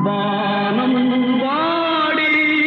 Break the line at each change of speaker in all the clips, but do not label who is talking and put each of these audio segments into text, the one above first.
வானம் வாடி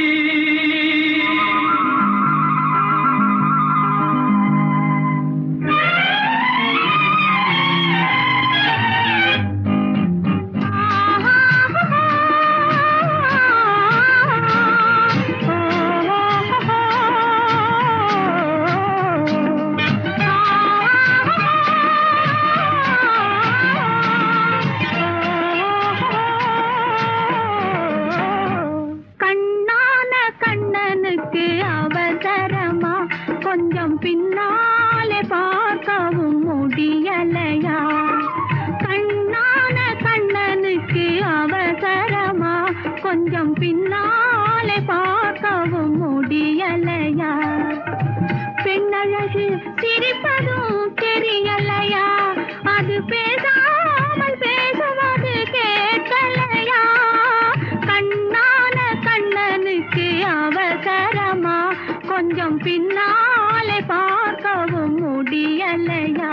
கொஞ்சம் பின்னாலே பார்க்கவும் முடியலையா? கண்ணான கண்ணனுக்கு அவசரமா? கொஞ்சம் பின்னாலே பார்க்கவும் முடியலையா? பெண்ணழகு சிரிப்பதும் தெரியலையா? அது பேசாமல் பேசுவது கேட்கலையா? கண்ணான கண்ணனுக்கு அவசரமா? கொஞ்சம் பின்னாலே பார்க்கவும் முடியலையா?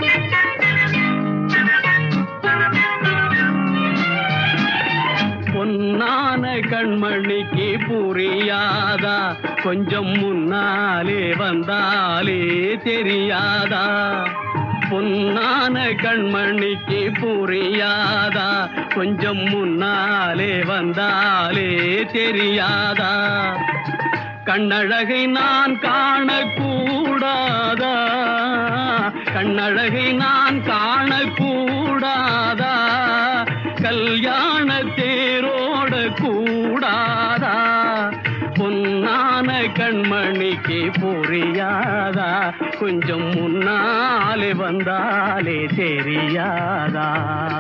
பொன்னான கண்மணிக்கு புரியாதா? கொஞ்சம் முன்னாலே வந்தாலே தெரியாதா? பொன்னான கண்மணிக்கு புரியாதா? கொஞ்சம் முன்னாலே வந்தாலே தெரியாதா? கண்ணழகை நான் காணக்கூடாதா? கண்ணழகை நான் காணக்கூடாதா? கல்யாண தேரோட கூடாதா? பொன்னான கண்மணிக்கு புரியாதா? கொஞ்சம் முன்னாலே வந்தாலே தெரியாதா?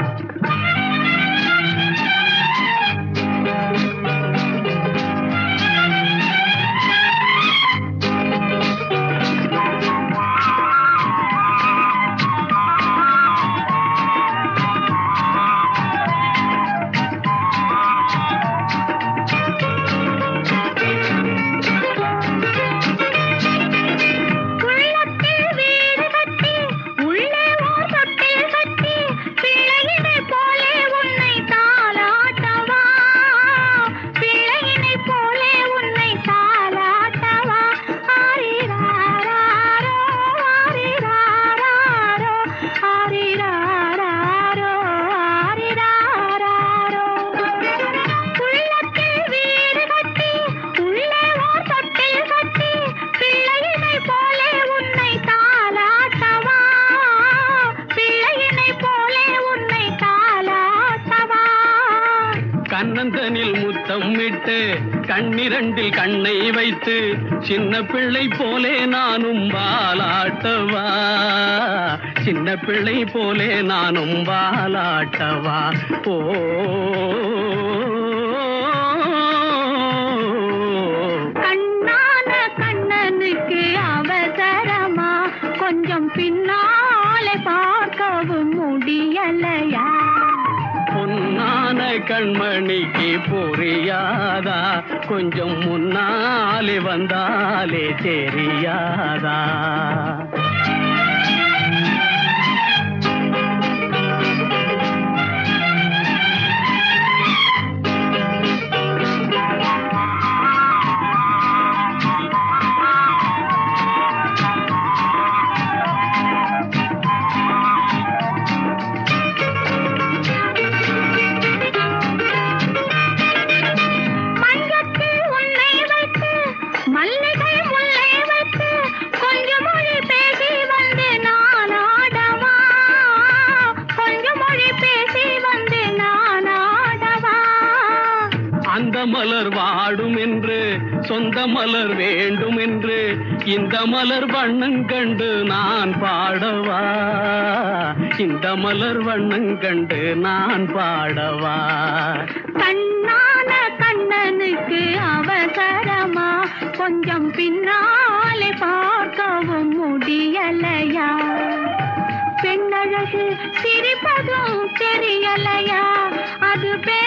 கண்ணந்தனில் முத்தம் விட்டு கண்ணிரண்டில் கண்ணை வைத்து சின்ன பிள்ளை போலே நானும் வாலாட்டவா? சின்ன பிள்ளை போலே நானும் வாலாட்டவா? ஓ
கண்ணான கண்ணனுக்கு அவசரமா? கொஞ்சம் பின்னாலே பார்க்கவும் முடியலையா?
பொன்னான கண்மணிக்கு புரியாதா? கொஞ்சம் முன்னாலே வந்தாலே தெரியாதா? அந்த மலர் வாடும் என்று சொந்த மலர் வேண்டும் என்று இந்த மலர் வண்ணம் கண்டு நான் பாடவா? இந்த மலர் வண்ணம் கண்டு நான் பாடவா?
கண்ணான கண்ணனுக்கு அவசரமா? கொஞ்சம் பின்னாலே பார்க்கவும் முடியலையா? பெண்ணழகு சிரிப்பதும் தெரியலையா? அது